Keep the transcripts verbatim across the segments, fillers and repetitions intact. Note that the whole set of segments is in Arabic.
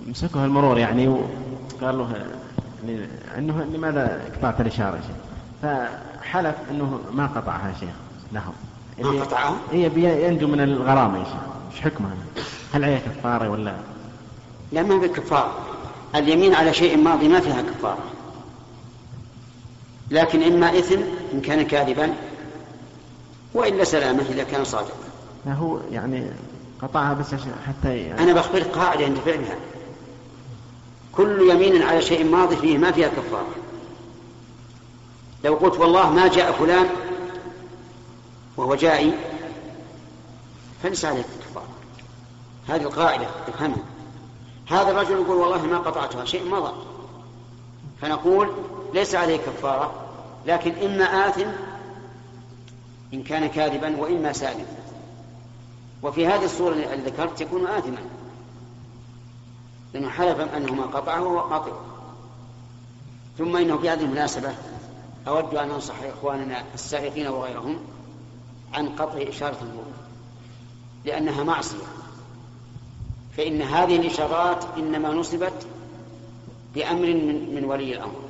مسكه المرور يعني وقال له يعني أنه لماذا قطعت الإشارة يا شيخ؟ فحلف أنه ما قطعها شيخ لهم. ما قطعها؟ هي ينجو من الغرامة يا شيخ. إيش حكمها؟ هل عليه كفارة ولا؟ لا، ما بكفارة. اليمين على شيء ماضي ما فيها كفارة، لكن إما إثم إن كان كاذبا وإلا سلامة إذا كان صادقا. هو يعني قطعها بس حتى يعني أنا بخبرك قاعدة ينتفع بها: كل يمين على شيء ماضي فيه ما فيها كفارة. لو قلت والله ما جاء فلان وهو جائي فليس عليك كفارة. هذه القاعدة افهمها. هذا الرجل يقول والله ما قطعتها، شيء مضى، فنقول ليس عليه كفارة، لكن إما آثم إن كان كاذبا وإما سالم. وفي هذه الصورة التي ذكرت يكون آثما لأنه حلف أنه ما قطعه وهو قاطع. ثم إنه في هذه المناسبة أود أن أنصح إخواننا السائقين وغيرهم عن قطع إشارة المرور، لأنها معصية. فإن هذه الإشارات إنما نصبت بأمر من, من ولي الأمر،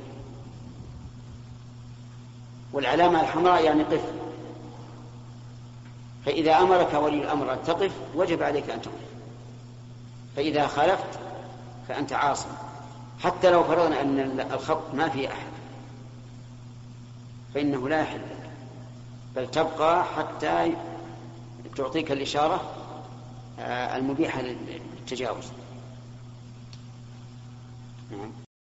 والعلامة الحمراء يعني قف، فإذا أمرك ولي الأمر أن تقف وجب عليك أن تقف، فإذا خالفت فأنت عاصم. حتى لو فرضنا أن الخط ما فيه أحد فإنه لا يحل لك، بل تبقى حتى تعطيك الإشارة المبيحة للتجاوز. نعم.